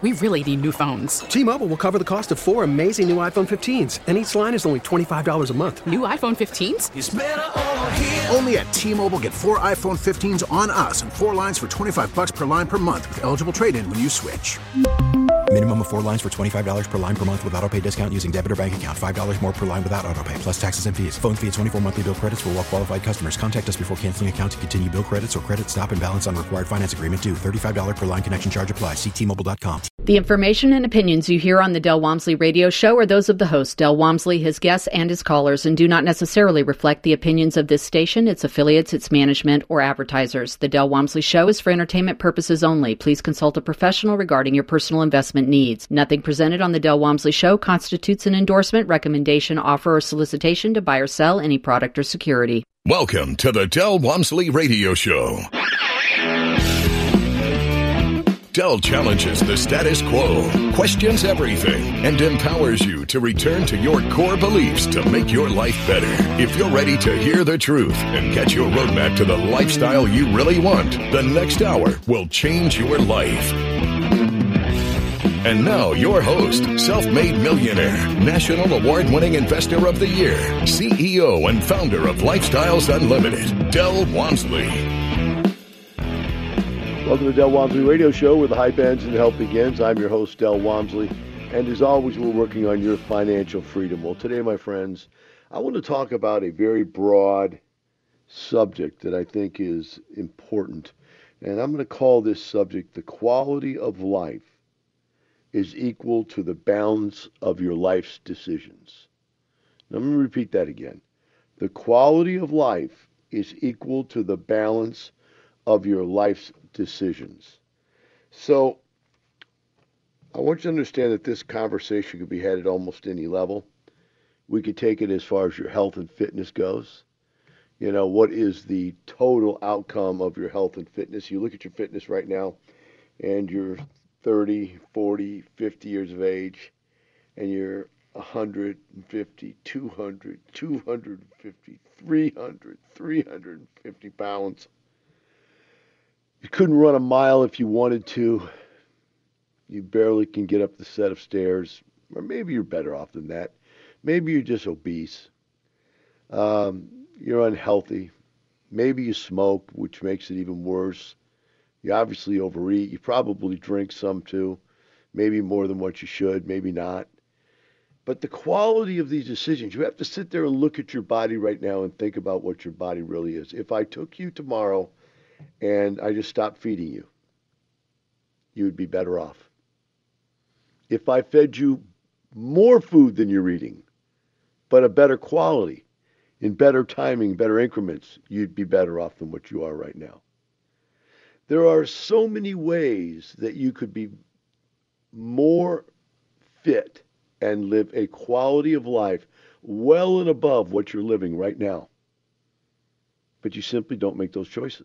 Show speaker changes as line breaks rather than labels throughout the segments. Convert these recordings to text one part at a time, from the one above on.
We really need new phones.
T-Mobile will cover the cost of 4 amazing new iPhone 15s, and each line is only $25 a month.
New iPhone 15s?
It's better over here.
Only at T-Mobile, get 4 iPhone 15s on us and 4 lines for $25 per line per month with eligible trade-in when you switch.
Minimum of 4 lines for $25 per line per month with autopay discount using debit or bank account. $5 more per line without autopay, plus taxes and fees. Phone fee at 24 monthly bill credits for well-qualified customers. Contact us before canceling account to continue bill credits or credit stop and balance on required finance agreement due. $35 per line connection charge applies. See T-Mobile.com.
The information and opinions you hear on the Del Walmsley Radio Show are those of the host, Del Walmsley, his guests, and his callers, and do not necessarily reflect the opinions of this station, its affiliates, its management, or advertisers. The Del Walmsley Show is for entertainment purposes only. Please consult a professional regarding your personal investment needs. Nothing presented on the Del Walmsley Show constitutes an endorsement, recommendation, offer, or solicitation to buy or sell any product or security.
Welcome to the Del Walmsley Radio Show. Del challenges the status quo, questions everything, and empowers you to return to your core beliefs to make your life better. If you're ready to hear the truth and get your roadmap to the lifestyle you really want, the next hour will change your life. And now, your host, self-made millionaire, national award-winning investor of the year, CEO and founder of Lifestyles Unlimited, Del Walmsley.
Welcome to the Del Walmsley Radio Show, where the hype ends and the help begins. I'm your host, Del Walmsley, and as always, we're working on your financial freedom. Well, today, my friends, I want to talk about a very broad subject that I think is important, and I'm going to call this subject, the quality of life is equal to the balance of your life's decisions. Now, let me repeat that again. The quality of life is equal to the balance of your life's decisions. So, I want you to understand that this conversation could be had at almost any level. We could take it as far as your health and fitness goes. You know, what is the total outcome of your health and fitness? You look at your fitness right now, and you're 30, 40, 50 years of age, and you're 150, 200, 250, 300, 350 pounds. You couldn't run a mile if you wanted to. You barely can get up the set of stairs. Or maybe you're better off than that. Maybe you're just obese. You're unhealthy. Maybe you smoke, which makes it even worse. You obviously overeat. You probably drink some too. Maybe more than what you should, maybe not. But the quality of these decisions, you have to sit there and look at your body right now and think about what your body really is. If I took you tomorrow and I just stopped feeding you, you would be better off. If I fed you more food than you're eating, but a better quality, in better timing, better increments, you'd be better off than what you are right now. There are so many ways that you could be more fit and live a quality of life well and above what you're living right now. But you simply don't make those choices.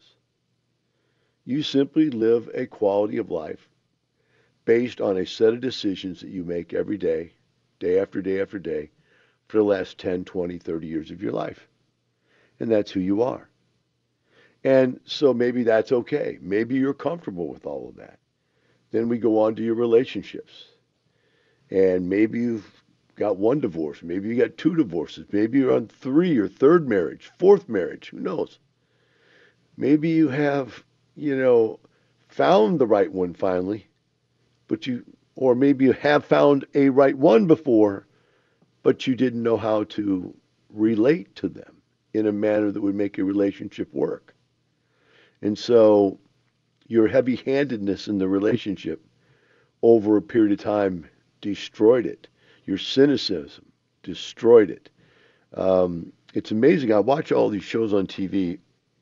You simply live a quality of life based on a set of decisions that you make every day, day after day after day, for the last 10, 20, 30 years of your life. And that's who you are. And so maybe that's okay. Maybe you're comfortable with all of that. Then we go on to your relationships. And maybe you've got one divorce. Maybe you got 2 divorces. Maybe you're on 3 or 3rd marriage, 4th marriage. Who knows? Maybe you have, found the right one finally, or maybe you have found a right one before, but you didn't know how to relate to them in a manner that would make a relationship work. And so your heavy-handedness in the relationship over a period of time destroyed it. Your cynicism destroyed it. It's amazing. I watch all these shows on TV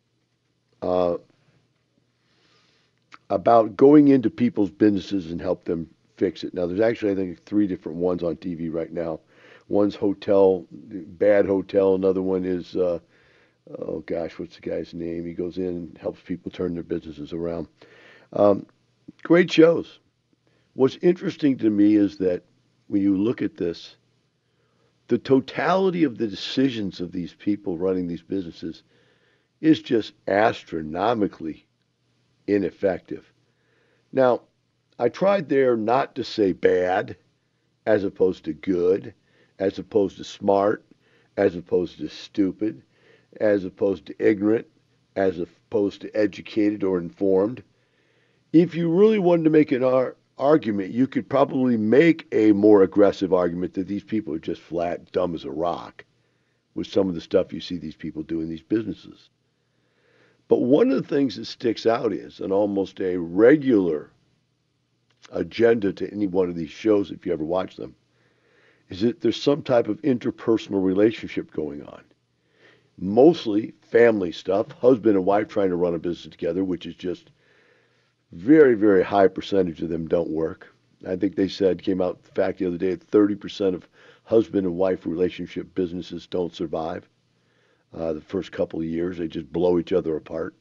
about going into people's businesses and help them fix it. Now, there's actually, I think, 3 different ones on TV right now. One's hotel, bad hotel. Another one is, what's the guy's name? He goes in and helps people turn their businesses around. Great shows. What's interesting to me is that when you look at this, the totality of the decisions of these people running these businesses is just astronomically ineffective. Now, I tried there not to say bad as opposed to good, as opposed to smart, as opposed to stupid, as opposed to ignorant, as opposed to educated or informed. If you really wanted to make an argument, you could probably make a more aggressive argument that these people are just flat dumb as a rock with some of the stuff you see these people do in these businesses. But one of the things that sticks out is, and almost a regular agenda to any one of these shows, if you ever watch them, is that there's some type of interpersonal relationship going on. Mostly family stuff, husband and wife trying to run a business together, which is just very, very high percentage of them don't work. I think they said, came out the fact the other day, that 30% of husband and wife relationship businesses don't survive. The first couple of years, they just blow each other apart.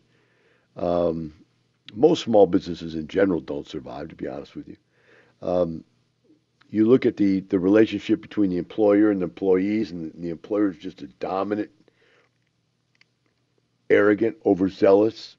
Most small businesses in general don't survive, to be honest with you. You look at the relationship between the employer and the employees, and the employer is just a dominant, arrogant, overzealous.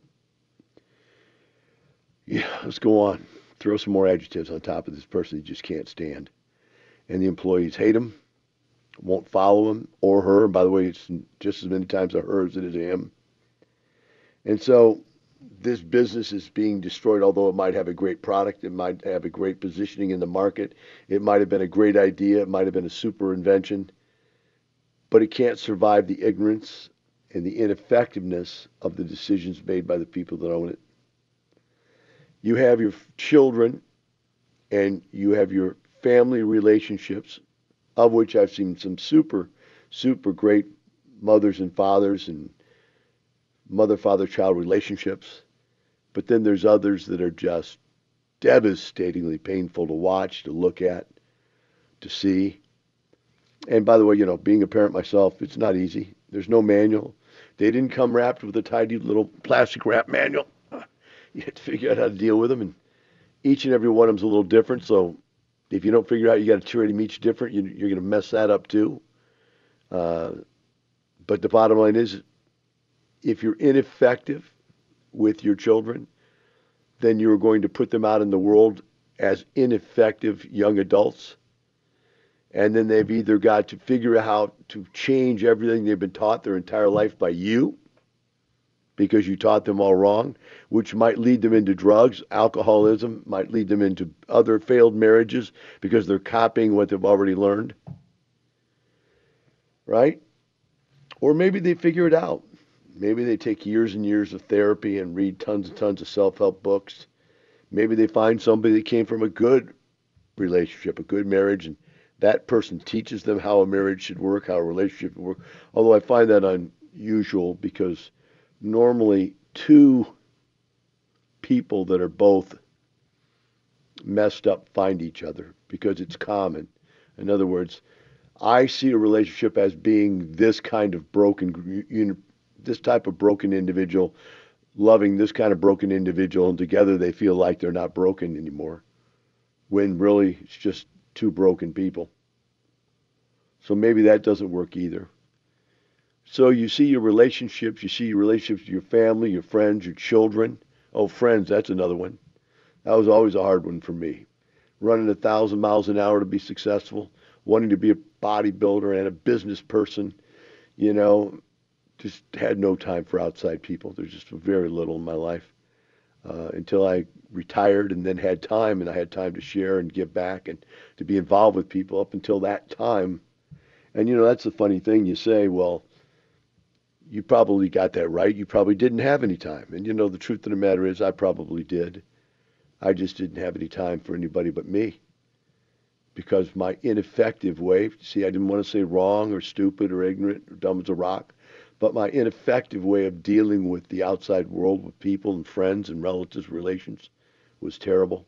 Yeah, let's go on. Throw some more adjectives on top of this person you just can't stand. And the employees hate him, won't follow him or her. And by the way, it's just as many times a her as it is a him. And so this business is being destroyed, although it might have a great product, it might have a great positioning in the market, it might have been a great idea, it might have been a super invention, but it can't survive the ignorance and the ineffectiveness of the decisions made by the people that own it. You have your children and you have your family relationships, of which I've seen some super, super great mothers and fathers and mother-father-child relationships. But then there's others that are just devastatingly painful to watch, to look at, to see. And by the way, being a parent myself, it's not easy. There's no manual. They didn't come wrapped with a tidy little plastic wrap manual. You have to figure out how to deal with them. And each and every one of them's a little different. So if you don't figure out you got to treat them each different, you're going to mess that up too. But the bottom line is, if you're ineffective with your children, then you're going to put them out in the world as ineffective young adults. And then they've either got to figure out how to change everything they've been taught their entire life by you, because you taught them all wrong, which might lead them into drugs, alcoholism, might lead them into other failed marriages because they're copying what they've already learned. Right? Or maybe they figure it out. Maybe they take years and years of therapy and read tons and tons of self-help books. Maybe they find somebody that came from a good relationship, a good marriage, and that person teaches them how a marriage should work, how a relationship should work. Although I find that unusual, because normally two people that are both messed up find each other because it's common. In other words, I see a relationship as being this kind of this type of broken individual loving this kind of broken individual, and together they feel like they're not broken anymore, when really it's just two broken people. So maybe that doesn't work either. So you see your relationships with your family, your friends, your children. Oh, friends, that's another one. That was always a hard one for me. Running 1,000 miles an hour to be successful, wanting to be a bodybuilder and a business person, just had no time for outside people. There's just very little in my life until I retired, and then had time, and I had time to share and give back and to be involved with people up until that time. And, that's the funny thing. You say, well, you probably got that right. You probably didn't have any time. And, the truth of the matter is I probably did. I just didn't have any time for anybody but me, because my ineffective way, see, I didn't want to say wrong or stupid or ignorant or dumb as a rock, but my ineffective way of dealing with the outside world, with people and friends and relatives, relations, was terrible.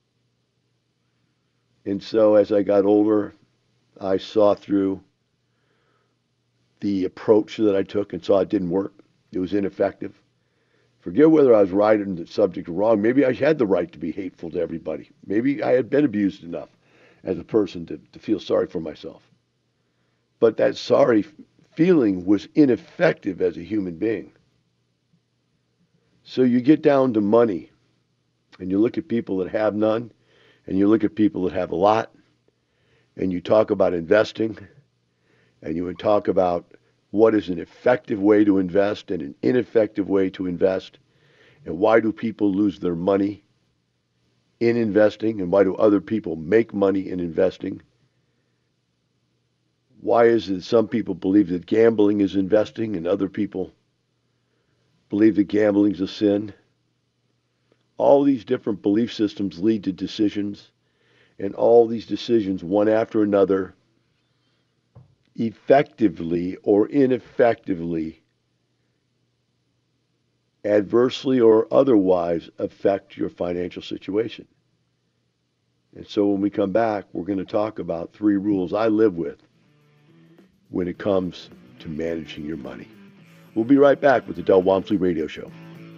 And so as I got older, I saw through the approach that I took and saw it didn't work. It was ineffective. Forget whether I was right in the subject or wrong. Maybe I had the right to be hateful to everybody. Maybe I had been abused enough as a person to feel sorry for myself. But that sorry feeling was ineffective as a human being. So you get down to money, and you look at people that have none, and you look at people that have a lot, and you talk about investing, and you would talk about what is an effective way to invest and an ineffective way to invest, and why do people lose their money in investing, and why do other people make money in investing? Why is it some people believe that gambling is investing and other people believe that gambling is a sin? All these different belief systems lead to decisions, and all these decisions, one after another, effectively or ineffectively, adversely or otherwise affect your financial situation. And so when we come back, we're going to talk about 3 rules I live with when it comes to managing your money. We'll be right back with the Del Walmsley Radio Show.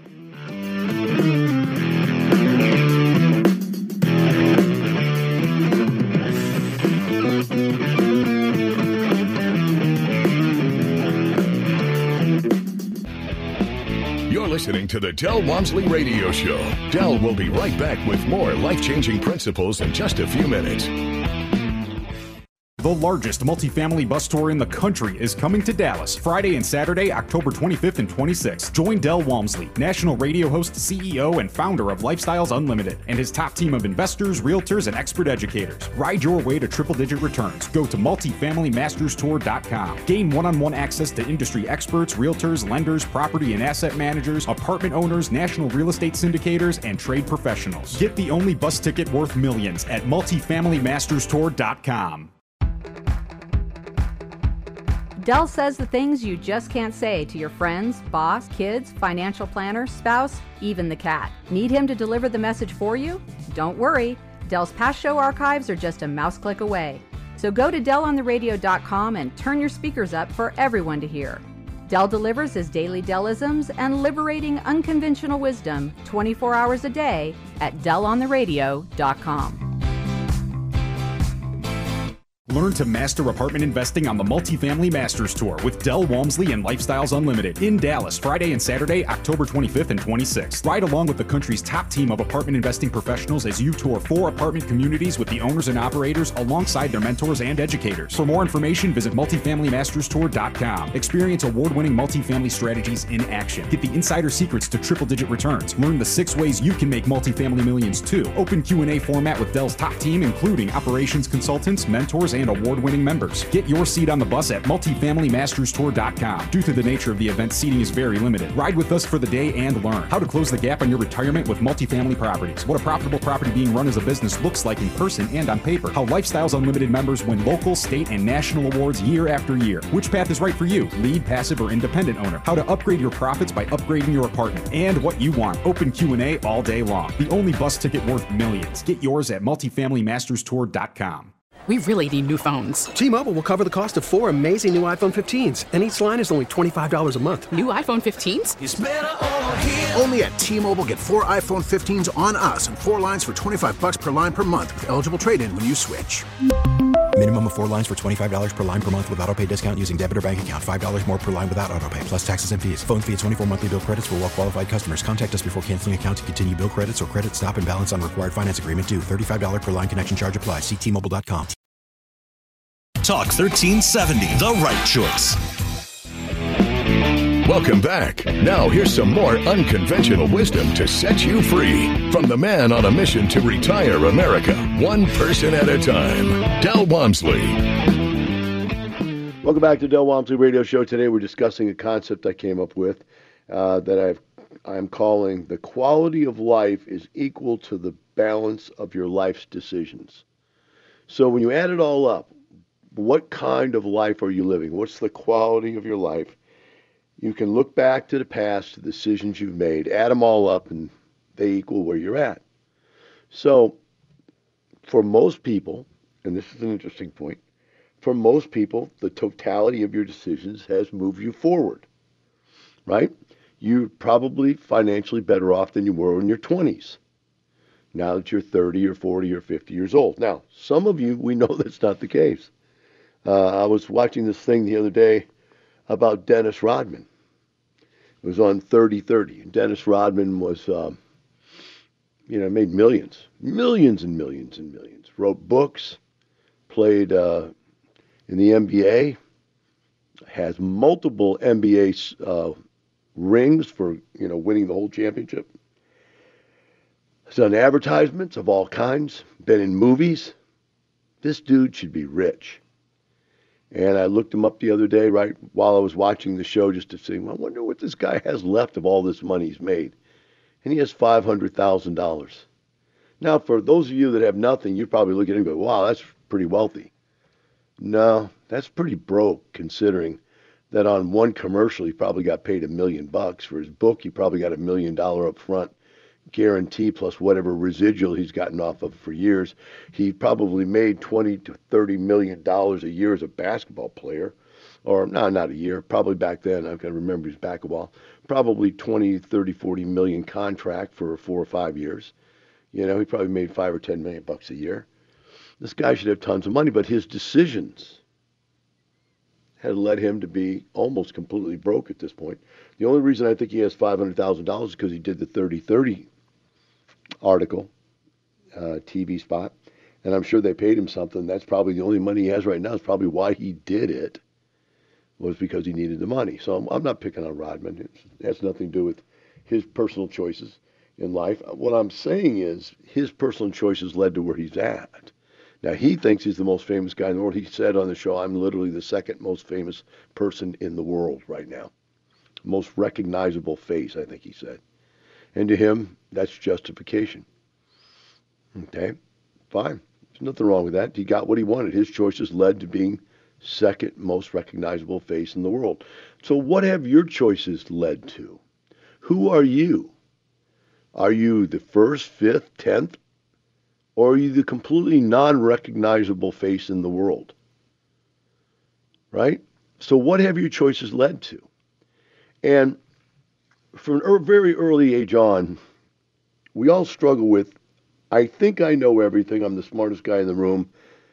Listening to the Del Walmsley Radio Show. Del will be right back with more life-changing principles in just a few minutes.
The largest multifamily bus tour in the country is coming to Dallas Friday and Saturday, October 25th and 26th. Join Del Walmsley, national radio host, CEO, and founder of Lifestyles Unlimited, and his top team of investors, realtors, and expert educators. Ride your way to triple-digit returns. Go to multifamilymasterstour.com. Gain one-on-one access to industry experts, realtors, lenders, property and asset managers, apartment owners, national real estate syndicators, and trade professionals. Get the only bus ticket worth millions at multifamilymasterstour.com.
Del says the things you just can't say to your friends, boss, kids, financial planner, spouse, even the cat. Need him to deliver the message for you? Don't worry. Del's past show archives are just a mouse click away. So go to DelOnTheRadio.com and turn your speakers up for everyone to hear. Del delivers his daily Delisms and liberating unconventional wisdom 24 hours a day at DelOnTheRadio.com.
Learn to master apartment investing on the Multifamily Masters Tour with Del Walmsley and Lifestyles Unlimited in Dallas, Friday and Saturday, October 25th and 26th. Ride along with the country's top team of apartment investing professionals as you tour 4 apartment communities with the owners and operators alongside their mentors and educators. For more information, visit multifamilymasterstour.com. Experience award-winning multifamily strategies in action. Get the insider secrets to triple-digit returns. Learn the 6 ways you can make multifamily millions too. Open Q&A format with Del's top team, including operations consultants, mentors, and award-winning members. Get your seat on the bus at multifamilymasterstour.com. Due to the nature of the event, seating is very limited. Ride with us for the day and learn how to close the gap on your retirement with multifamily properties, what a profitable property being run as a business looks like in person and on paper, how Lifestyles Unlimited members win local, state, and national awards year after year, which path is right for you, lead, passive, or independent owner, how to upgrade your profits by upgrading your apartment, and what you want. Open Q&A all day long. The only bus ticket worth millions. Get yours at multifamilymasterstour.com.
We really need new phones.
T-Mobile will cover the cost of 4 amazing new iPhone 15s, and each line is only $25 a month.
New iPhone 15s?
It's better over here. Only at T-Mobile, get 4 iPhone 15s on us and 4 lines for $25 per line per month with eligible trade-in when you switch.
Minimum of 4 lines for $25 per line per month with auto-pay discount using debit or bank account. $5 more per line without auto-pay, plus taxes and fees. Phone fee at 24 monthly bill credits for well-qualified customers. Contact us before canceling account to continue bill credits or credit stop and balance on required finance agreement due. $35 per line connection charge applies. See T-Mobile.com.
Talk 1370, the right choice.
Welcome back. Now here's some more unconventional wisdom to set you free from the man on a mission to retire America, one person at a time, Del Walmsley.
Welcome back to Del Walmsley Radio Show. Today we're discussing a concept I came up with that I'm calling the quality of life is equal to the balance of your life's decisions. So when you add it all up, what kind of life are you living? What's the quality of your life? You can look back to the past, the decisions you've made, add them all up, and they equal where you're at. So for most people, and this is an interesting point, for most people, the totality of your decisions has moved you forward, right? You're probably financially better off than you were in your 20s, now that you're 30 or 40 or 50 years old. Now, some of you, we know that's not the case. I was watching this thing the other day about Dennis Rodman. It was on 30-30. Dennis Rodman was Made millions, millions and millions and millions. Wrote books, played in the NBA, has multiple NBA rings for, winning the whole championship. Has done advertisements of all kinds, been in movies. This dude should be rich. And I looked him up the other day, right while I was watching the show, just to see, well, I wonder what this guy has left of all this money he's made. And he has $500,000. Now, for those of you that have nothing, you probably look at him and go, wow, that's pretty wealthy. No, that's pretty broke, considering that on one commercial, he probably got paid $1 million. For his book, he probably got $1 million up front, guarantee, plus whatever residual he's gotten off of for years. He probably made $20 to $30 million a year as a basketball player. Or, no, not a year, probably back then, I can remember his basketball, probably 20, 30, 40 million contract for 4 or 5 years. He probably made $5 or $10 million a year. This guy should have tons of money, but his decisions had led him to be almost completely broke at this point. The only reason I think he has $500,000 is because he did the 30-30 article, TV spot, and I'm sure they paid him something. That's probably the only money he has right now. Is probably why he did it, was because he needed the money. So I'm not picking on Rodman. It has nothing to do with his personal choices in life. What I'm saying is his personal choices led to where he's at. Now, he thinks he's the most famous guy in the world. He said on the show, I'm literally the second most famous person in the world right now. Most recognizable face, I think he said. And to him, that's justification. Okay, fine. There's nothing wrong with that. He got what he wanted. His choices led to being second most recognizable face in the world. So what have your choices led to? Who are you? Are you the 1st, 5th, 10th? Or are you the completely non-recognizable face in the world? Right? So what have your choices led to? And from a very early age on, we all struggle with, I think I know everything, I'm the smartest guy in the room,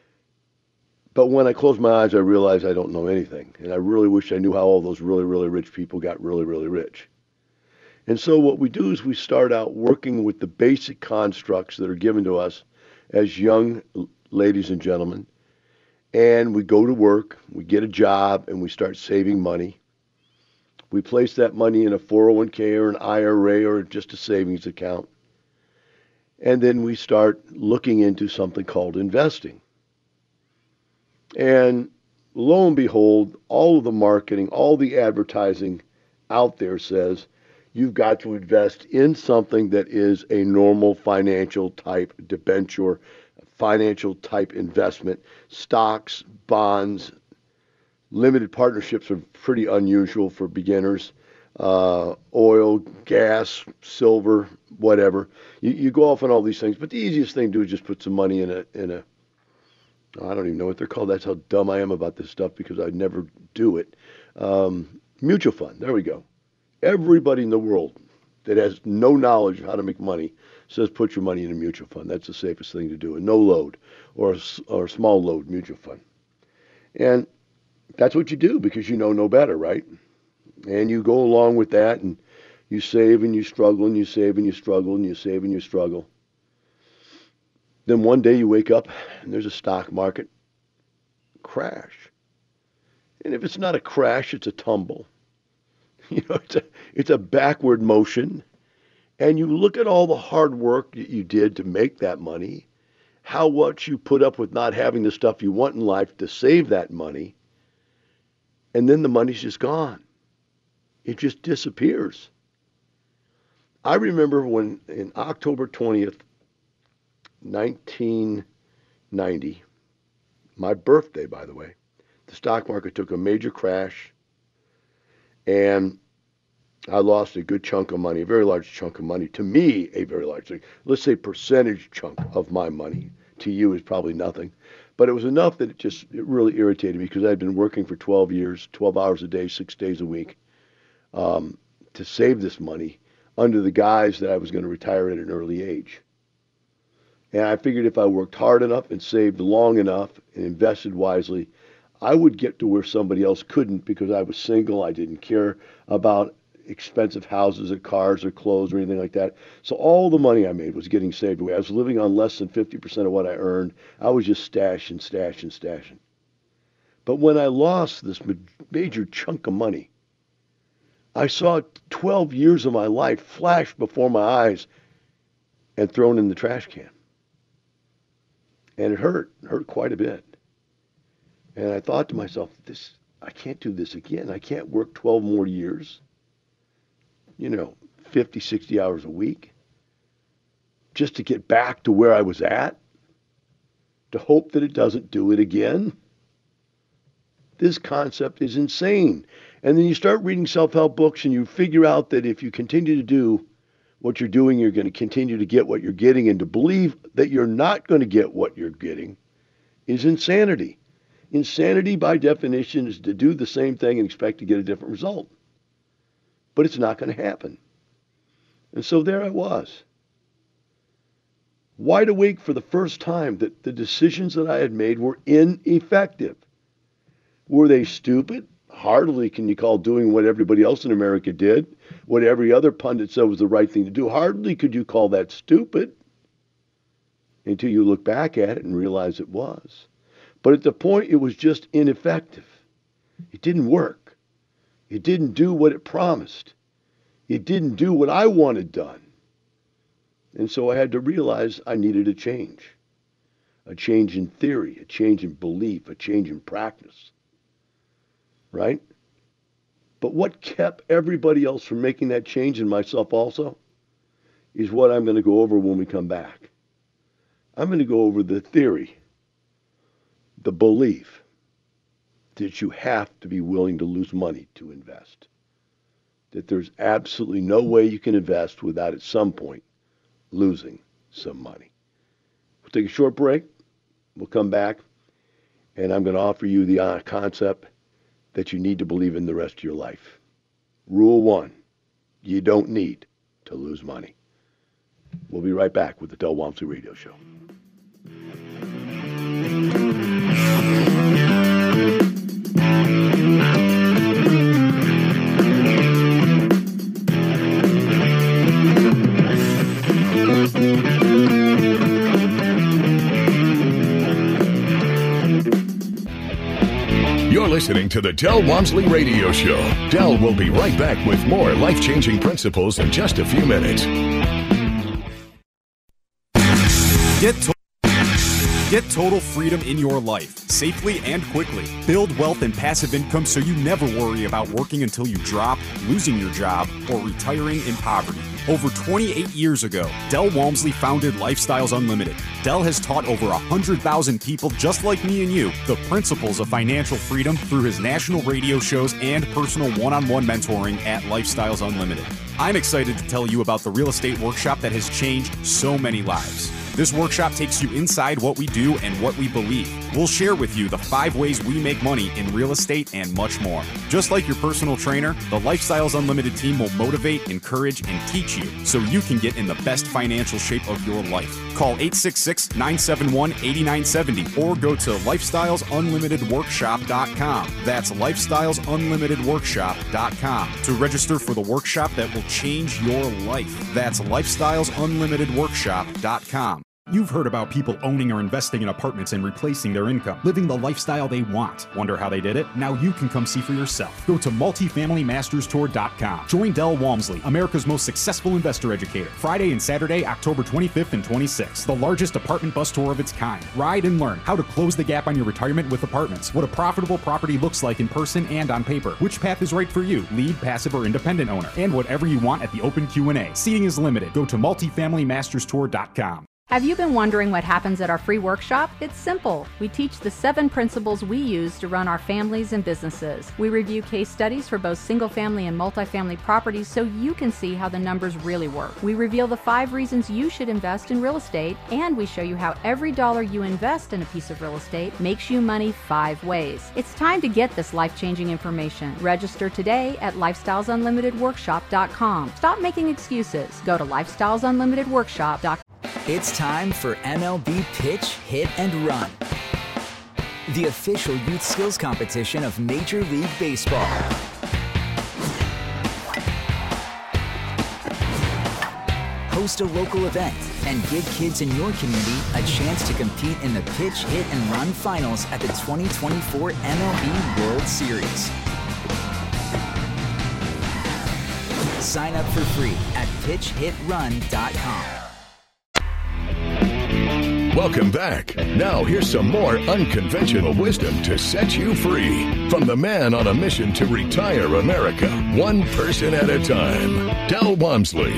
but when I close my eyes, I realize I don't know anything. And I really wish I knew how all those really, really rich people got really, really rich. And so what we do is we start out working with the basic constructs that are given to us as young ladies and gentlemen, and we go to work, we get a job, and we start saving money. We place that money in a 401k or an IRA or just a savings account, and then we start looking into something called investing. And lo and behold, all of the marketing, all the advertising out there says you've got to invest in something that is a normal financial type debenture, financial type investment. Stocks, bonds, limited partnerships are pretty unusual for beginners. Oil, gas, silver, whatever. You go off on all these things, but the easiest thing to do is just put some money in a I don't even know what they're called. That's how dumb I am about this stuff because I'd never do it. Mutual fund. There we go. Everybody in the world that has no knowledge of how to make money says put your money in a mutual fund. That's the safest thing to do. A no load or a small load mutual fund. And that's what you do because you know no better, right? And you go along with that and you save and you struggle and you save and you struggle and you save and you struggle. Then one day you wake up and there's a stock market crash. And if it's not a crash, it's a tumble. It's a backward motion. And you look at all the hard work that you did to make that money, how much you put up with not having the stuff you want in life to save that money, and then the money's just gone. It just disappears. I remember when in October 20th, 1990, my birthday, by the way, the stock market took a major crash, and I lost a good chunk of money, a very large chunk of money. To me, a very large thing. Let's say percentage chunk of my money. To you is probably nothing. But it was enough that it really irritated me because I'd been working for 12 years, 12 hours a day, 6 days a week, to save this money under the guise that I was going to retire at an early age. And I figured if I worked hard enough and saved long enough and invested wisely, I would get to where somebody else couldn't because I was single. I didn't care about expensive houses or cars or clothes or anything like that. So all the money I made was getting saved away. I was living on less than 50% of what I earned. I was just stashing. But when I lost this major chunk of money, I saw 12 years of my life flash before my eyes and thrown in the trash can. And it hurt quite a bit. And I thought to myself, I can't do this again. I can't work 12 more years, 50, 60 hours a week, just to get back to where I was at, to hope that it doesn't do it again. This concept is insane. And then you start reading self-help books and you figure out that if you continue to do what you're doing, you're going to continue to get what you're getting, and to believe that you're not going to get what you're getting is insanity. Insanity, by definition, is to do the same thing and expect to get a different result. But it's not going to happen. And so there I was, wide awake for the first time that the decisions that I had made were ineffective. Were they stupid? Hardly can you call doing what everybody else in America did, what every other pundit said was the right thing to do. Hardly could you call that stupid until you look back at it and realize it was. But at the point, it was just ineffective. It didn't work. It didn't do what it promised. It didn't do what I wanted done. And so I had to realize I needed a change in theory, a change in belief, a change in practice. Right? But what kept everybody else from making that change, and myself also, is what I'm going to go over when we come back. I'm going to go over the theory, the belief that you have to be willing to lose money to invest. That there's absolutely no way you can invest without at some point losing some money. We'll take a short break. We'll come back, and I'm going to offer you the concept that you need to believe in the rest of your life. Rule 1, you don't need to lose money. We'll be right back with the Del Walmsley Radio Show.
You're listening to the Del Walmsley Radio Show. Del will be right back with more life-changing principles in just a few minutes.
Get total freedom in your life, safely and quickly. Build wealth and passive income so you never worry about working until you drop, losing your job, or retiring in poverty. Over 28 years ago, Del Walmsley founded Lifestyles Unlimited. Del has taught over 100,000 people just like me and you the principles of financial freedom through his national radio shows and personal one-on-one mentoring at Lifestyles Unlimited. I'm excited to tell you about the real estate workshop that has changed so many lives. This workshop takes you inside what we do and what we believe. We'll share with you the 5 ways we make money in real estate and much more. Just like your personal trainer, the Lifestyles Unlimited team will motivate, encourage, and teach you so you can get in the best financial shape of your life. Call 866-971-8970 or go to lifestylesunlimitedworkshop.com. That's lifestylesunlimitedworkshop.com to register for the workshop that will change your life. That's lifestylesunlimitedworkshop.com. You've heard about people owning or investing in apartments and replacing their income, living the lifestyle they want. Wonder how they did it? Now you can come see for yourself. Go to multifamilymasterstour.com. Join Del Walmsley, America's most successful investor educator. Friday and Saturday, October 25th and 26th. The largest apartment bus tour of its kind. Ride and learn how to close the gap on your retirement with apartments. What a profitable property looks like in person and on paper. Which path is right for you, lead, passive, or independent owner. And whatever you want at the open Q&A. Seating is limited. Go to multifamilymasterstour.com.
Have you been wondering what happens at our free workshop? It's simple. We teach the 7 principles we use to run our families and businesses. We review case studies for both single-family and multifamily properties so you can see how the numbers really work. We reveal the 5 reasons you should invest in real estate, and we show you how every dollar you invest in a piece of real estate makes you money 5 ways. It's time to get this life-changing information. Register today at lifestylesunlimitedworkshop.com. Stop making excuses. Go to lifestylesunlimitedworkshop.com.
It's time for MLB Pitch, Hit, and Run, the official youth skills competition of Major League Baseball. host a local event, and give kids in your community a chance to compete in the Pitch, Hit, and Run Finals at the 2024 MLB World Series. Sign up for free at pitchhitrun.com.
Welcome back. Now here's some more unconventional wisdom to set you free from the man on a mission to retire America, one person at a time, Del Walmsley.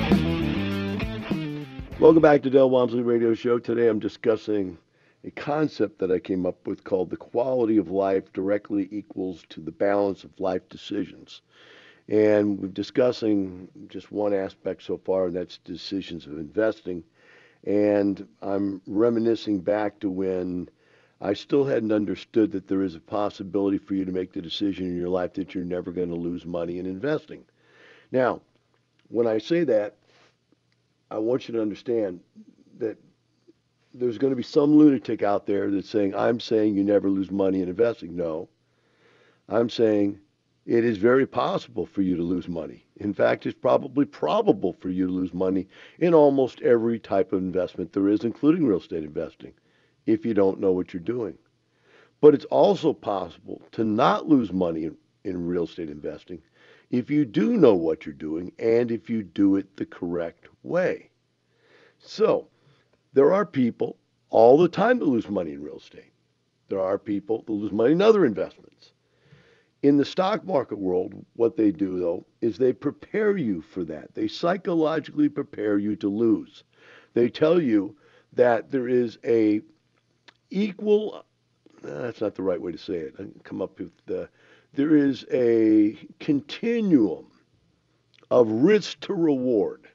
Welcome back to Del Walmsley Radio Show. Today I'm discussing a concept that I came up with called the quality of life directly equals to the balance of life decisions. And we're discussing just one aspect so far, and that's decisions of investing. And I'm reminiscing back to when I still hadn't understood that there is a possibility for you to make the decision in your life that you're never going to lose money in investing. Now, when I say that, I want you to understand that there's going to be some lunatic out there that's saying, I'm saying you never lose money in investing. No, I'm saying it is very possible for you to lose money. In fact, it's probably probable for you to lose money in almost every type of investment there is, including real estate investing, if you don't know what you're doing. But it's also possible to not lose money in real estate investing if you do know what you're doing and if you do it the correct way. So, there are people all the time that lose money in real estate. There are people that lose money in other investments. In the stock market world, what they do, though, is they prepare you for that. They psychologically prepare you to lose. They tell you that there is a equal, that's not the right way to say it. I can come up with there is a continuum of risk to reward.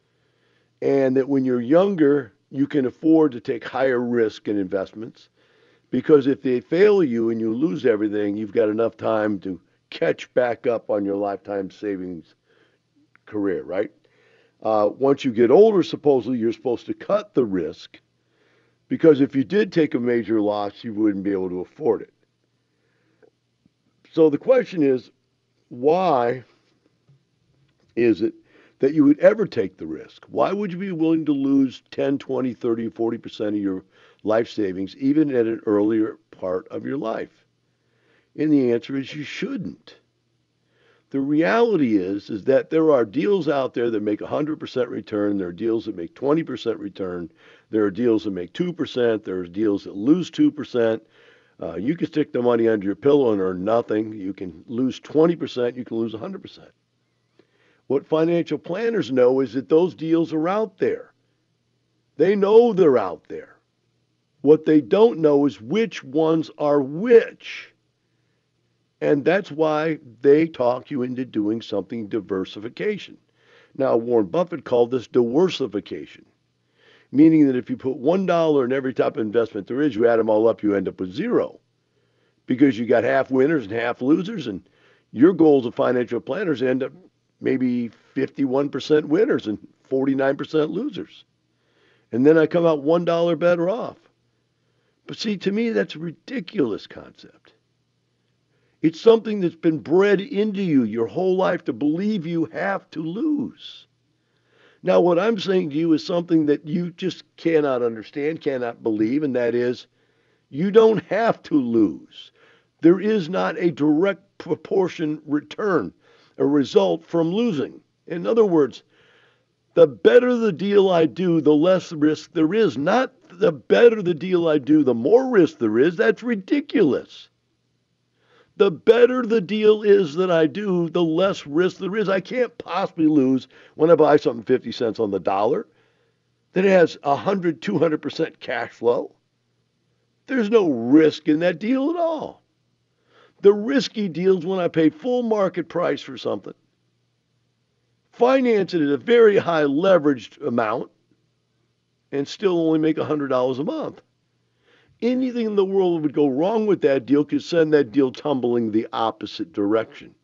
And that when you're younger, you can afford to take higher risk in investments. Because if they fail you and you lose everything, you've got enough time to catch back up on your lifetime savings career, right? Once you get older, supposedly you're supposed to cut the risk, because if you did take a major loss, you wouldn't be able to afford it. So the question is, why is it that you would ever take the risk? Why would you be willing to lose 10, 20, 30, 40% of your life savings, even at an earlier part of your life? And the answer is you shouldn't. The reality is that there are deals out there that make 100% return. There are deals that make 20% return. There are deals that make 2%. There are deals that lose 2%. You can stick the money under your pillow and earn nothing. You can lose 20%. You can lose 100%. What financial planners know is that those deals are out there. They know they're out there. What they don't know is which ones are which. And that's why they talk you into doing something diversification. Now, Warren Buffett called this diversification, meaning that if you put $1 in every type of investment there is, you add them all up, you end up with zero. Because you got half winners and half losers, and your goals of financial planners end up maybe 51% winners and 49% losers. And then I come out $1 better off. But see, to me, that's a ridiculous concept. It's something that's been bred into you your whole life to believe you have to lose. Now, what I'm saying to you is something that you just cannot understand, cannot believe, and that is you don't have to lose. There is not a direct proportion return, a result from losing. In other words, the better the deal I do, the less risk there is. Not the better the deal I do, the more risk there is. That's ridiculous. The better the deal is that I do, the less risk there is. I can't possibly lose when I buy something 50 cents on the dollar that has 100, 200% cash flow. There's no risk in that deal at all. The risky deals when I pay full market price for something, finance it at a very high leveraged amount, and still only make $100 a month. Anything in the world that would go wrong with that deal could send that deal tumbling the opposite direction.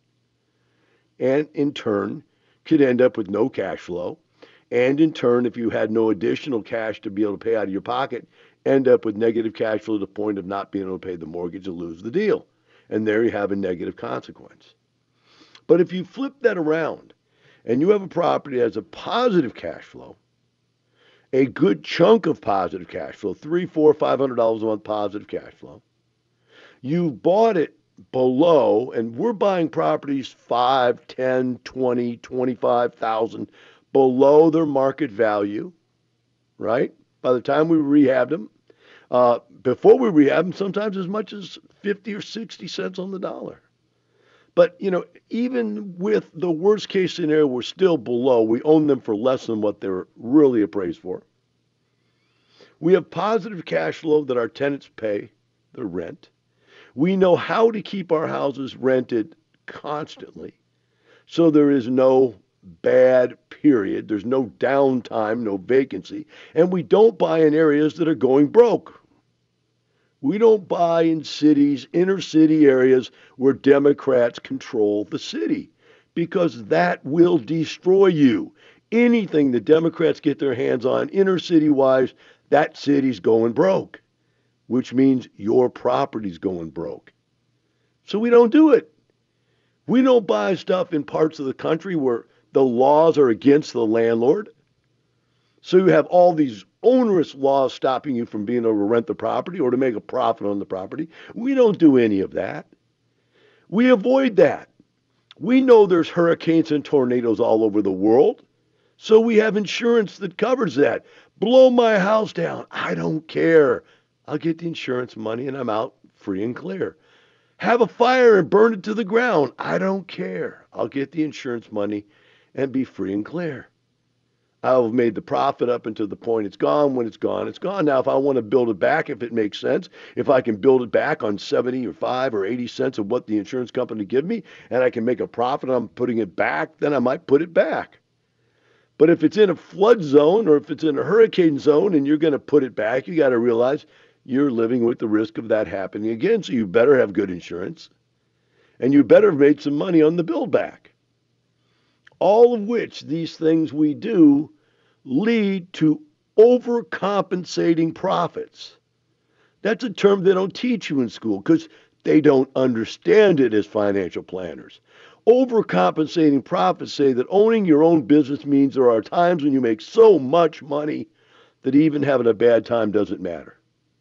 And in turn, could end up with no cash flow. And in turn, if you had no additional cash to be able to pay out of your pocket, end up with negative cash flow to the point of not being able to pay the mortgage and lose the deal. And there you have a negative consequence. But if you flip that around and you have a property that has a positive cash flow, a good chunk of positive cash flow, $300, $400, $500 a month positive cash flow, you bought it below, and we're buying properties 5, 10, 20, 25,000 below their market value, right? By the time we rehab them, before we rehab them, sometimes as much as 50 or 60 cents on the dollar. But, even with the worst case scenario, we're still below. We own them for less than what they're really appraised for. We have positive cash flow that our tenants pay their rent. We know how to keep our houses rented constantly, so there is no bad period. There's no downtime, no vacancy. And we don't buy in areas that are going broke. We don't buy in cities, inner city areas where Democrats control the city, because that will destroy you. Anything the Democrats get their hands on, inner city wise, that city's going broke, which means your property's going broke. So we don't do it. We don't buy stuff in parts of the country where the laws are against the landlord. So you have all these onerous laws stopping you from being able to rent the property or to make a profit on the property. We don't do any of that. We avoid that. We know there's hurricanes and tornadoes all over the world, so we have insurance that covers that. Blow my house down. I don't care. I'll get the insurance money and I'm out free and clear. Have a fire and burn it to the ground. I don't care. I'll get the insurance money and be free and clear. I've made the profit up until the point it's gone. When it's gone, it's gone. Now, if I want to build it back, if it makes sense, if I can build it back on 70 or 5 or 80 cents of what the insurance company give me, and I can make a profit on putting it back, then I might put it back. But if it's in a flood zone or if it's in a hurricane zone and you're going to put it back, you got to realize you're living with the risk of that happening again. So you better have good insurance, and you better have made some money on the build back. All of which these things we do lead to overcompensating profits. That's a term they don't teach you in school because they don't understand it as financial planners. Overcompensating profits say that owning your own business means there are times when you make so much money that even having a bad time doesn't matter.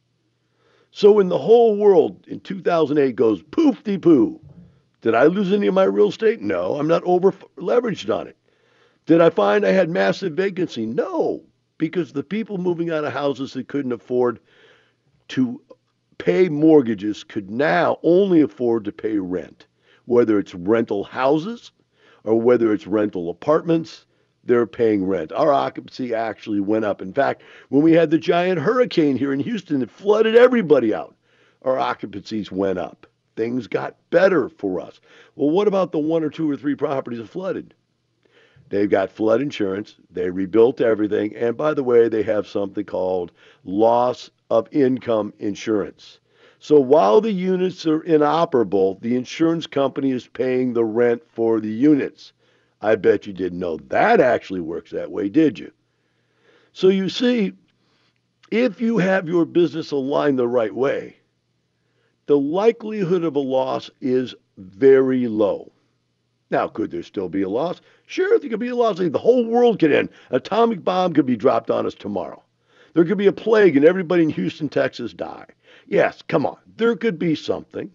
So when the whole world in 2008 goes poof-de-poo, did I lose any of my real estate? No, I'm not over-leveraged on it. Did I find I had massive vacancy? No, because the people moving out of houses that couldn't afford to pay mortgages could now only afford to pay rent. Whether it's rental houses or whether it's rental apartments, they're paying rent. Our occupancy actually went up. In fact, when we had the giant hurricane here in Houston that flooded everybody out, our occupancies went up. Things got better for us. Well, what about the 1 or 2 or 3 properties that flooded? They've got flood insurance. They rebuilt everything. And by the way, they have something called loss of income insurance. So while the units are inoperable, the insurance company is paying the rent for the units. I bet you didn't know that actually works that way, did you? So you see, if you have your business aligned the right way, the likelihood of a loss is very low. Now, could there still be a loss? Sure, there could be a loss. The whole world could end. An atomic bomb could be dropped on us tomorrow. There could be a plague and everybody in Houston, Texas die. Yes, come on. There could be something.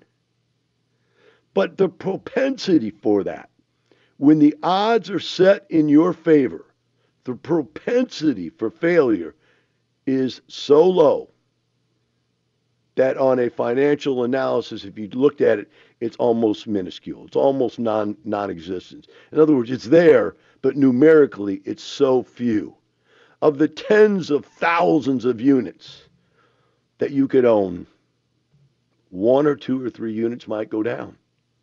But the propensity for that, when the odds are set in your favor, the propensity for failure is so low that on a financial analysis, if you looked at it, it's almost minuscule. It's almost non-existent. In other words, it's there, but numerically, it's so few. Of the tens of thousands of units that you could own, 1 or 2 or 3 units might go down.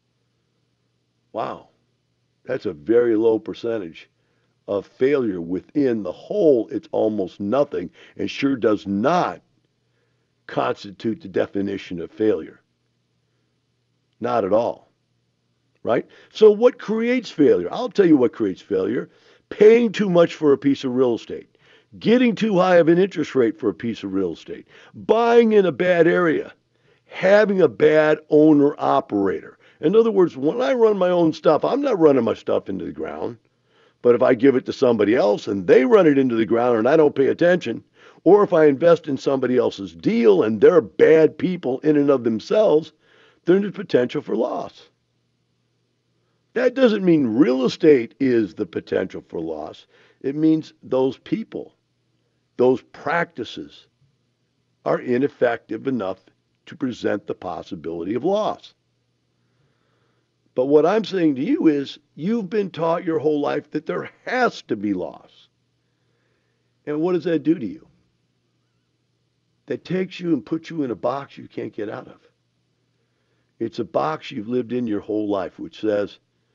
Wow. That's a very low percentage of failure. Within the whole, it's almost nothing, and sure does not constitute the definition of failure. Not at all. Right? So what creates failure? I'll tell you what creates failure. Paying too much for a piece of real estate. Getting too high of an interest rate for a piece of real estate. Buying in a bad area. Having a bad owner-operator. In other words, when I run my own stuff, I'm not running my stuff into the ground. But if I give it to somebody else and they run it into the ground and I don't pay attention, or if I invest in somebody else's deal and they're bad people in and of themselves, there's the potential for loss. That doesn't mean real estate is the potential for loss. It means those people, those practices are ineffective enough to present the possibility of loss. But what I'm saying to you is you've been taught your whole life that there has to be loss. And what does that do to you? That takes you and puts you in a box you can't get out of. It's a box you've lived in your whole life, which says,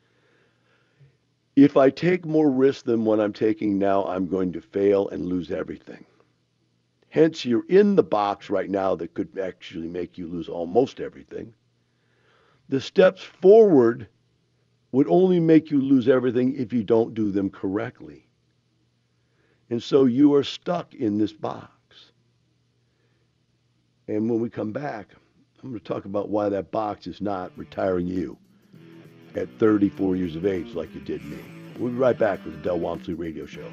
if I take more risk than what I'm taking now, I'm going to fail and lose everything. Hence, you're in the box right now that could actually make you lose almost everything. The steps forward would only make you lose everything if you don't do them correctly. And so you are stuck in this box. And when we come back, I'm going to talk about why that box is not retiring you at 34 years of age like it did me. We'll be right back with the Del Walmsley Radio Show.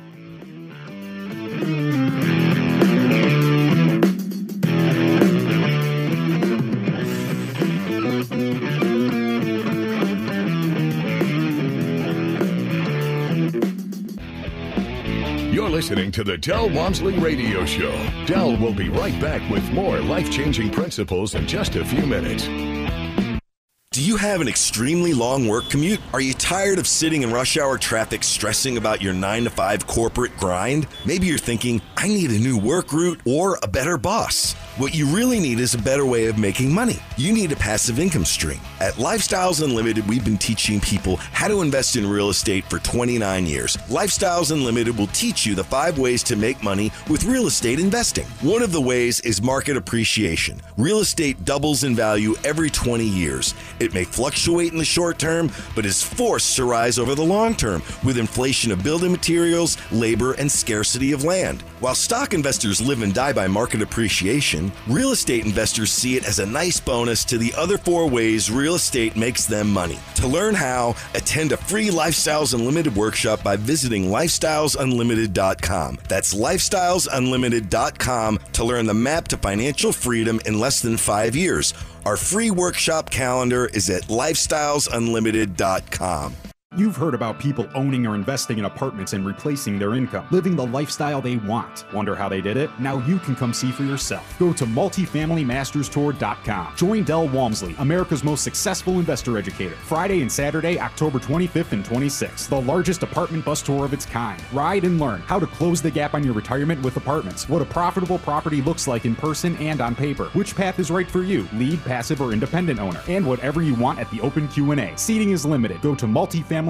You're listening to the Del Walmsley Radio Show. Del will be right back with more life-changing principles in just a few minutes.
Do you have an extremely long work commute? Are you tired of sitting in rush hour traffic stressing about your 9-to-5 corporate grind? Maybe you're thinking, I need a new work route or a better boss. What you really need is a better way of making money. You need a passive income stream. At Lifestyles Unlimited, we've been teaching people how to invest in real estate for 29 years. Lifestyles Unlimited will teach you the 5 ways to make money with real estate investing. One of the ways is market appreciation. Real estate doubles in value every 20 years. It may fluctuate in the short term, but is forced to rise over the long term with inflation of building materials, labor, and scarcity of land. While stock investors live and die by market appreciation, real estate investors see it as a nice bonus to the other 4 ways real estate makes them money. To learn how, attend a free Lifestyles Unlimited workshop by visiting lifestylesunlimited.com. That's lifestylesunlimited.com to learn the map to financial freedom in less than 5 years. Our free workshop calendar is at lifestylesunlimited.com.
You've heard about people owning or investing in apartments and replacing their income, living the lifestyle they want. Wonder how they did it? Now you can come see for yourself. Go to multifamilymasterstour.com. Join Del Walmsley, America's most successful investor educator. Friday and Saturday, October 25th and 26th. The largest apartment bus tour of its kind. Ride and learn how to close the gap on your retirement with apartments, what a profitable property looks like in person and on paper, which path is right for you, lead, passive, or independent owner, and whatever you want at the open Q&A. Seating is limited. Go to multifamilymasterstour.com.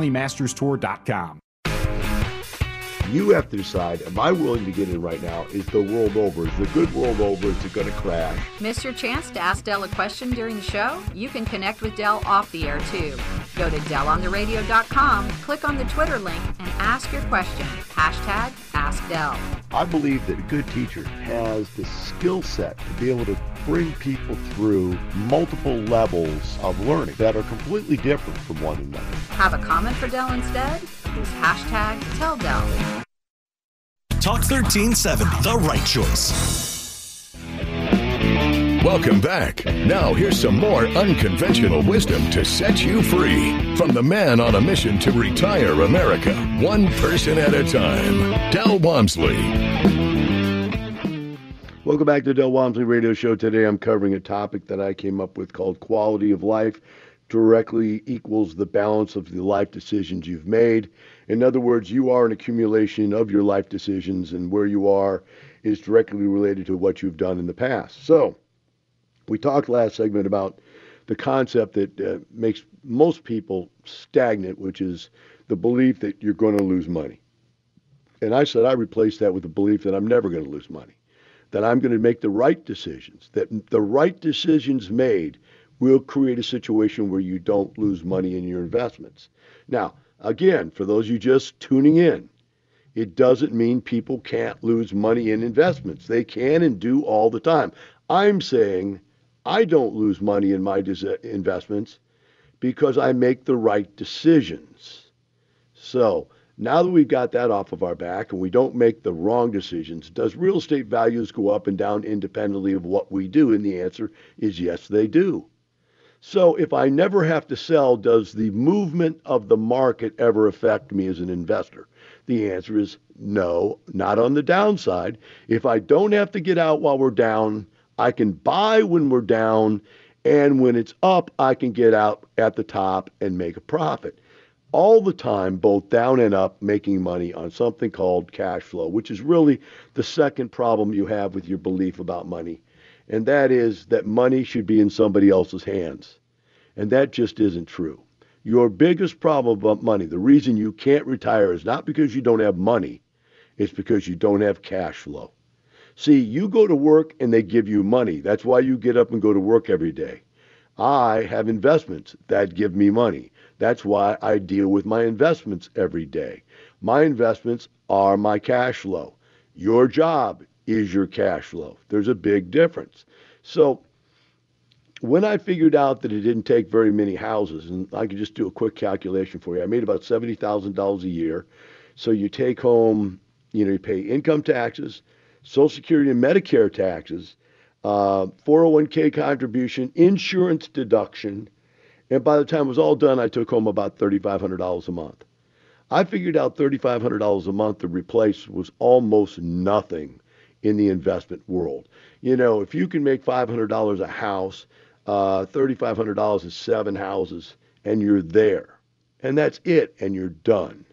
You have to decide, am I willing to get in right now? Is the world over? Is the good world over? Is it going to crash?
Miss your chance to ask Del a question during the show? You can connect with Del off the air too. Go to DelOnTheRadio.com, click on the Twitter link, and ask your question. Hashtag AskDel.
I believe that a good teacher has the skill set to be able to bring people through multiple levels of learning that are completely different from one another.
Have a comment for Del instead? Use hashtag TellDel.
Talk 1370, the right choice.
Welcome back. Now here's some more unconventional wisdom to set you free. From the man on a mission to retire America, one person at a time, Del Walmsley.
Welcome back to the Del Walmsley Radio Show. Today I'm covering a topic that I came up with called quality of life directly equals the balance of the life decisions you've made. In other words, you are an accumulation of your life decisions, and where you are is directly related to what you've done in the past. So we talked last segment about the concept that makes most people stagnant, which is the belief that you're going to lose money. And I said I replaced that with the belief that I'm never going to lose money, that I'm going to make the right decisions, that the right decisions made will create a situation where you don't lose money in your investments. Now, again, for those of you just tuning in, it doesn't mean people can't lose money in investments. They can and do all the time. I'm saying I don't lose money in my investments because I make the right decisions. So Now that we've got that off of our back and we don't make the wrong decisions, does real estate values go up and down independently of what we do? And the answer is yes, they do. So if I never have to sell, does the movement of the market ever affect me as an investor? The answer is no, not on the downside. If I don't have to get out while we're down, I can buy when we're down, and when it's up, I can get out at the top and make a profit. All the time, both down and up, making money on something called cash flow, which is really the second problem you have with your belief about money. And that is that money should be in somebody else's hands. And that just isn't true. Your biggest problem about money, the reason you can't retire is not because you don't have money, it's because you don't have cash flow. See, you go to work and they give you money. That's why you get up and go to work every day. I have investments that give me money. That's why I deal with my investments every day. My investments are my cash flow. Your job is your cash flow. There's a big difference. So when I figured out that it didn't take very many houses, and I could just do a quick calculation for you, I made about $70,000 a year. So you take home, you pay income taxes, Social Security and Medicare taxes, 401k contribution, insurance deduction, and by the time it was all done, I took home about $3,500 a month. I figured out $3,500 a month to replace was almost nothing in the investment world. If you can make $500 a house, $3,500 is 7 houses, and you're there. And that's it, and you're done.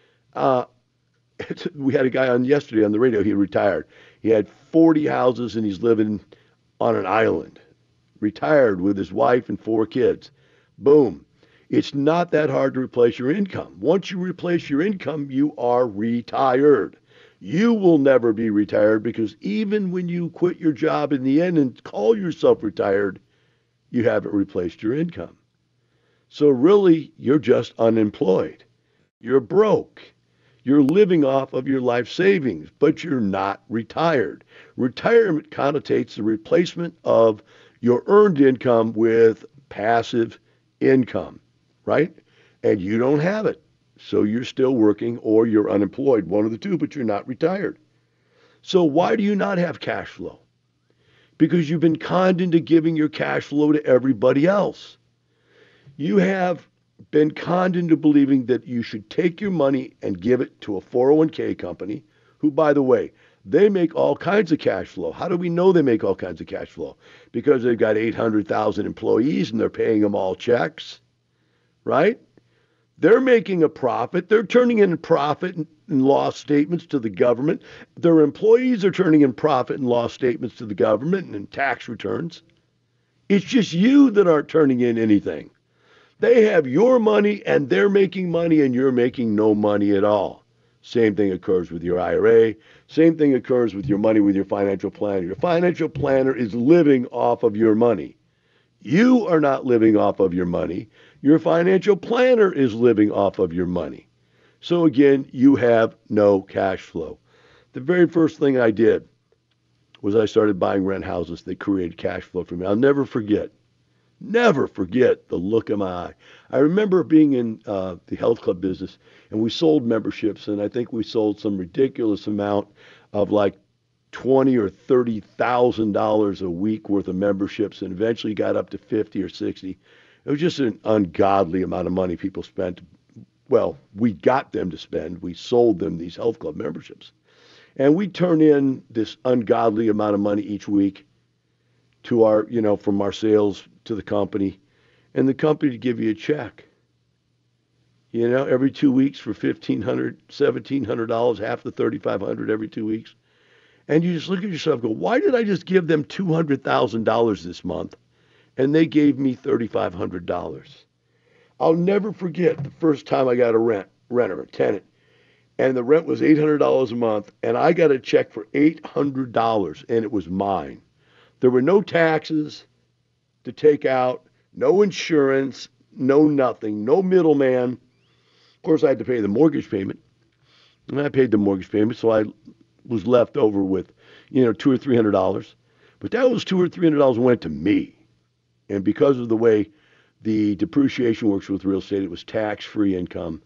We had a guy on yesterday on the radio, he retired. He had 40 houses, and he's living on an island, retired with his wife and 4 kids. Boom. It's not that hard to replace your income. Once you replace your income, you are retired. You will never be retired because even when you quit your job in the end and call yourself retired, you haven't replaced your income. So really, you're just unemployed. You're broke. You're living off of your life savings, but you're not retired. Retirement connotates the replacement of your earned income with passive income, right? And you don't have it. So you're still working or you're unemployed, one of the two, but you're not retired. So why do you not have cash flow? Because you've been conned into giving your cash flow to everybody else. You have been conned into believing that you should take your money and give it to a 401k company, who, by the way, they make all kinds of cash flow. How do we know they make all kinds of cash flow? Because they've got 800,000 employees and they're paying them all checks, right? They're making a profit. They're turning in profit and loss statements to the government. Their employees are turning in profit and loss statements to the government and tax returns. It's just you that aren't turning in anything. They have your money and they're making money and you're making no money at all. Same thing occurs with your IRA. Same thing occurs with your money with your financial planner. Your financial planner is living off of your money. You are not living off of your money. Your financial planner is living off of your money. So again, you have no cash flow. The very first thing I did was I started buying rent houses that created cash flow for me. I'll never forget the look in my eye. I remember being in the health club business, and we sold memberships, and I think we sold some ridiculous amount of like $20,000 or $30,000 a week worth of memberships, and eventually got up to 50 or 60. It was just an ungodly amount of money people spent. Well, we got them to spend. We sold them these health club memberships. And we turn in this ungodly amount of money each week to our, from our sales to the company, and the company to give you a check. Every 2 weeks for $1,500, $1,700, half the $3,500 every 2 weeks. And you just look at yourself and go, why did I just give them $200,000 this month? And they gave me $3,500. I'll never forget the first time I got a tenant, and the rent was $800 a month, and I got a check for $800, and it was mine. There were no taxes to take out, no insurance, no nothing, no middleman. Of course, I had to pay the mortgage payment, and I paid the mortgage payment, so I was left over with, $200 or $300. But that was $200 or $300 went to me. And because of the way the depreciation works with real estate, it was tax-free income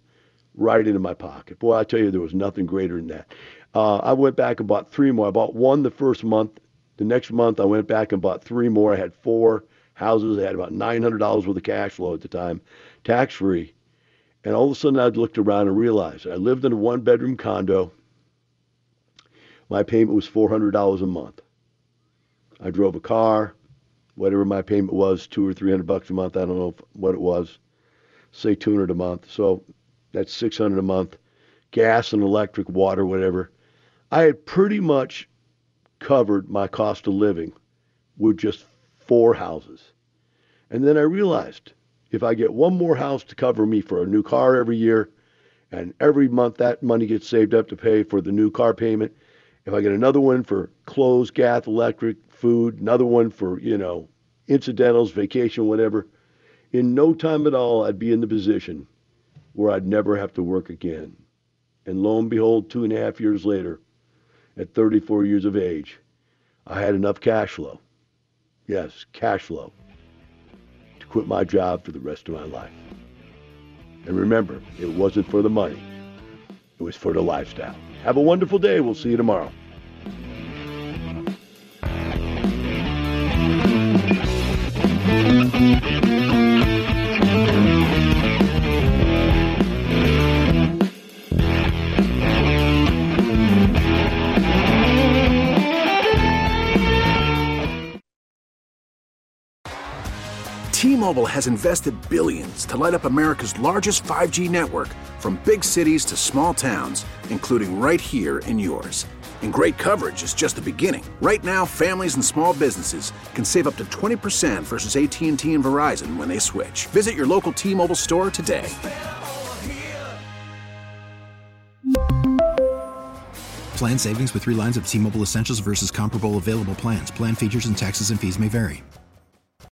right into my pocket. Boy, I tell you, there was nothing greater than that. I went back and bought 3 more. I bought one the first month. The next month, I went back and bought 3 more. I had 4 houses. I had about $900 worth of cash flow at the time, tax-free. And all of a sudden, I looked around and realized I lived in a 1-bedroom condo. My payment was $400 a month. I drove a car, whatever my payment was, $200 or $300 a month. I don't know what it was. Say $200 a month. So that's $600 a month. Gas and electric, water, whatever. I had pretty much covered my cost of living with just 4 houses. And then I realized if I get 1 more house to cover me for a new car every year, and every month that money gets saved up to pay for the new car payment, if I get another one for clothes, gas, electric, food, another one for, incidentals, vacation, whatever, in no time at all, I'd be in the position where I'd never have to work again. And lo and behold, 2.5 years later, at 34 years of age, I had enough cash flow. Yes, cash flow. To quit my job for the rest of my life. And remember, it wasn't for the money. It was for the lifestyle. Have a wonderful day. We'll see you tomorrow.
T-Mobile has invested billions to light up America's largest 5G network, from big cities to small towns, including right here in yours. And great coverage is just the beginning. Right now, families and small businesses can save up to 20% versus AT&T and Verizon when they switch. Visit your local T-Mobile store today.
Plan savings with 3 lines of T-Mobile Essentials versus comparable available plans. Plan features and taxes and fees may vary.